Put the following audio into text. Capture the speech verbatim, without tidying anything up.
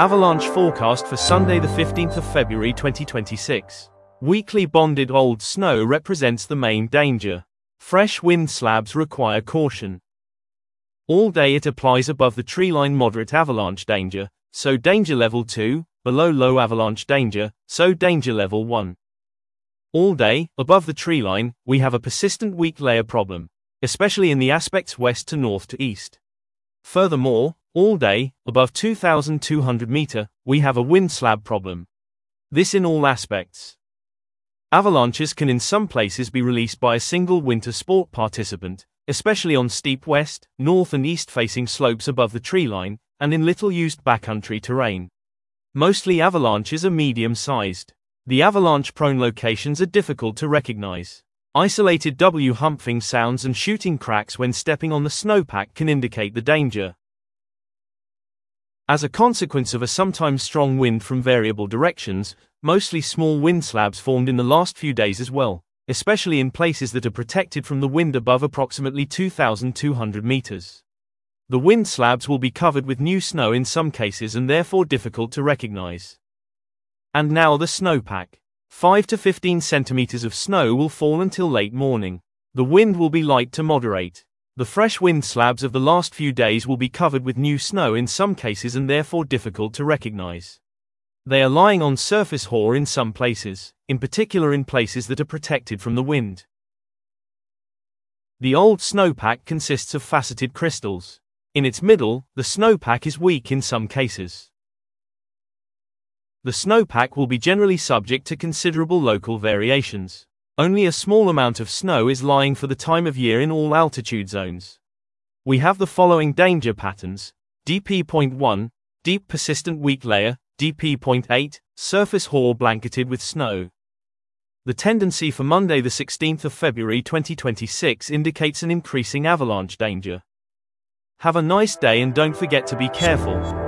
Avalanche forecast for Sunday the fifteenth of February twenty twenty-six. Weakly bonded old snow represents the main danger. Fresh wind slabs require caution. All day it applies above the treeline moderate avalanche danger, so danger level two, below low avalanche danger, so danger level one. All day, above the treeline, we have a persistent weak layer problem, especially in the aspects west to north to east. Furthermore, all day, above two thousand two hundred meter, we have a wind slab problem. This in all aspects. Avalanches can in some places be released by a single winter sport participant, especially on steep west, north and east facing slopes above the treeline, and in little used backcountry terrain. Mostly avalanches are medium-sized. The avalanche-prone locations are difficult to recognize. Isolated W-humping sounds and shooting cracks when stepping on the snowpack can indicate the danger. As a consequence of a sometimes strong wind from variable directions, mostly small wind slabs formed in the last few days as well, especially in places that are protected from the wind above approximately two thousand two hundred meters. The wind slabs will be covered with new snow in some cases and therefore difficult to recognize. And now the snowpack. five to fifteen centimeters of snow will fall until late morning. The wind will be light to moderate. The fresh wind slabs of the last few days will be covered with new snow in some cases and therefore difficult to recognize. They are lying on surface hoar in some places, in particular in places that are protected from the wind. The old snowpack consists of faceted crystals. In its middle, the snowpack is weak in some cases. The snowpack will be generally subject to considerable local variations. Only a small amount of snow is lying for the time of year in all altitude zones. We have the following danger patterns: D P zero point one, deep persistent weak layer, D P zero point eight, surface hoar blanketed with snow. The tendency for Monday the sixteenth of February twenty twenty-six indicates an increasing avalanche danger. Have a nice day and don't forget to be careful.